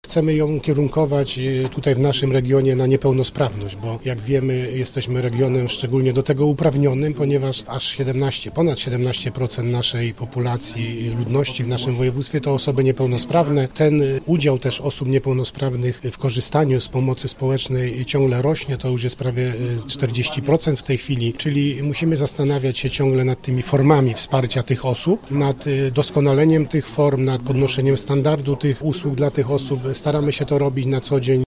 Chcemy ją kierunkować tutaj w naszym regionie na niepełnosprawność, bo jak wiemy, jesteśmy regionem szczególnie do tego uprawnionym, ponieważ aż ponad 17% naszej populacji, ludności w naszym województwie to osoby niepełnosprawne. Ten udział też osób niepełnosprawnych w korzystaniu z pomocy społecznej ciągle rośnie, to już jest prawie 40% w tej chwili, czyli musimy zastanawiać się ciągle nad tymi formami wsparcia tych osób, nad doskonaleniem tych form, nad podnoszeniem standardu tych usług dla tych osób. Staramy się to robić na co dzień.